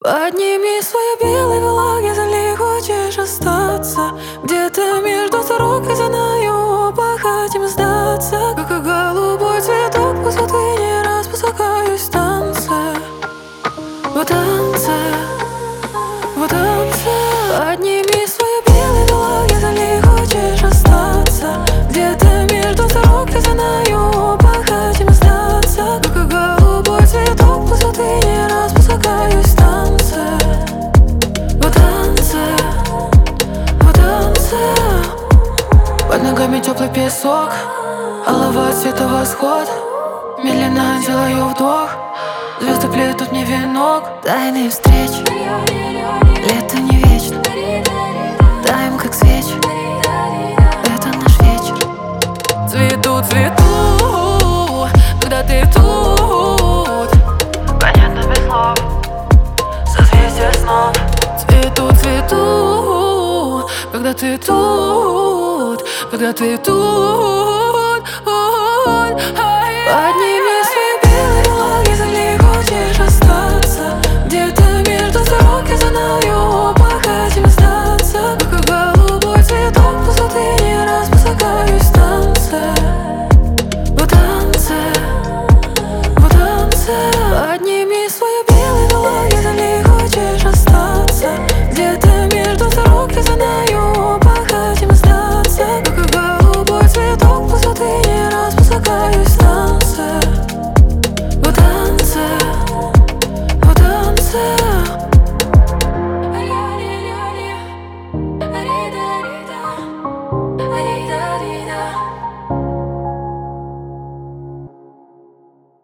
Подними свои белые влаги, зали, хочешь остаться где-то между сорок, и знаю, оба хотим сдаться. Как и голубой цветок высоты, не раз спускаюсь в танце, в танце, в танце. Подними свои белые влаги, зали, хочешь остаться где-то между сорок, и знаю, оба хотим сдаться. Как и голубой цветок высоты, не раз спускаюсь в танце, в танце, в танце. Под ногами теплый песок, олова цвета восход. Медленно делаю вдох, звезды плетут мне венок. Тайные встречи, лето не вечно, таем как свечи, это наш вечер. Цвету, цвету, когда ты тут, понятно без слов, созвездие снов. Цвету, цвету, когда ты тут, когда ты тут.